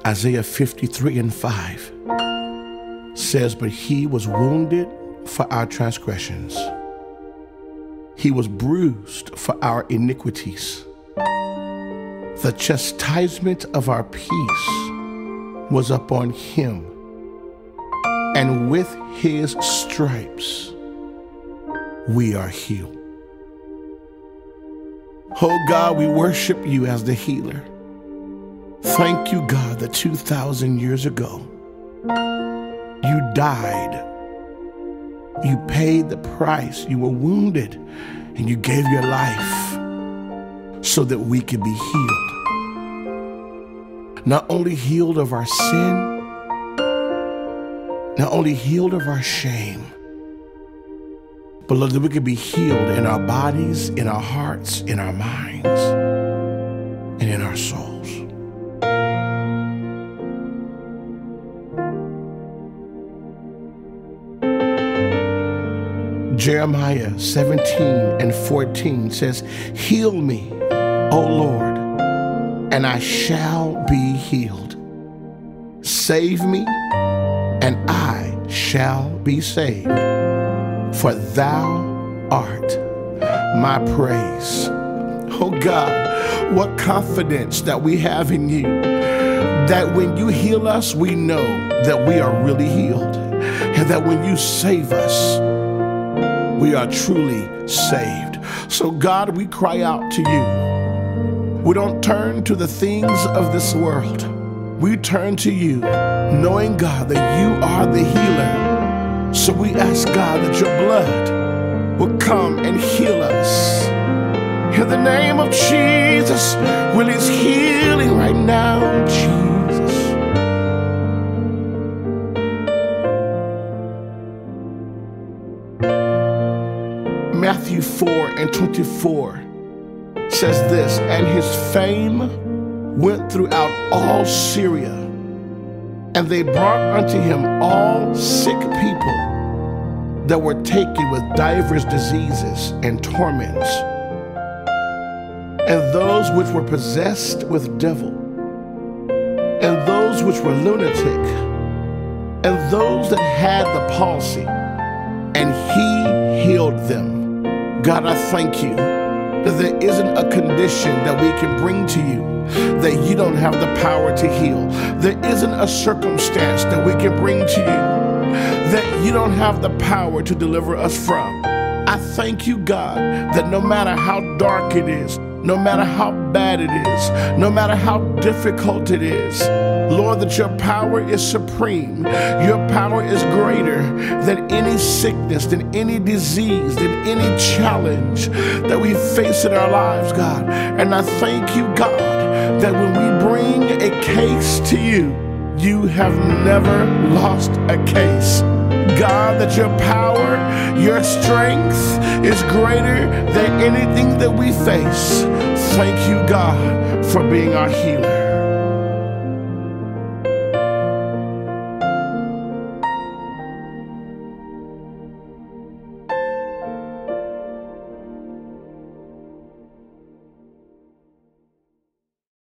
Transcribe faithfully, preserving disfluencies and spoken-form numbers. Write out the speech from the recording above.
Isaiah fifty-three and five says, but he was wounded for our transgressions. He was bruised for our iniquities. The chastisement of our peace was upon him, and with his stripes we are healed. Oh God, we worship you as the healer. Thank you, God, that two thousand years ago, you died. You paid the price. You were wounded, and you gave your life so that we could be healed. Not only healed of our sin, not only healed of our shame, but Lord, that we could be healed in our bodies, in our hearts, in our minds, and in our souls. Jeremiah seventeen and fourteen says, heal me, O Lord, and I shall be healed. Save me, and I shall be saved, for thou art my praise. Oh God, what confidence that we have in you, that when you heal us, we know that we are really healed, and that when you save us, we are truly saved. So God, we cry out to you. We don't turn to the things of this world. We turn to you, knowing, God, that you are the healer. So we ask, God, that your blood will come and heal us. In the name of Jesus, release healing right now, Jesus. Matthew four and twenty-four says this, and his fame went throughout all Syria, and they brought unto him all sick people that were taken with divers diseases and torments, and those which were possessed with devil, and those which were lunatic, and those that had the palsy, and he healed them. God, I thank you that there isn't a condition that we can bring to you that you don't have the power to heal. There isn't a circumstance that we can bring to you that you don't have the power to deliver us from. I thank you, God, that no matter how dark it is, no matter how bad it is, no matter how difficult it is, Lord, that your power is supreme. Your power is greater than any sickness, than any disease, than any challenge that we face in our lives, God. And I thank you, God, that when we bring a case to you, you have never lost a case. God, that your power, your strength is greater than anything that we face. Thank you, God, for being our healer.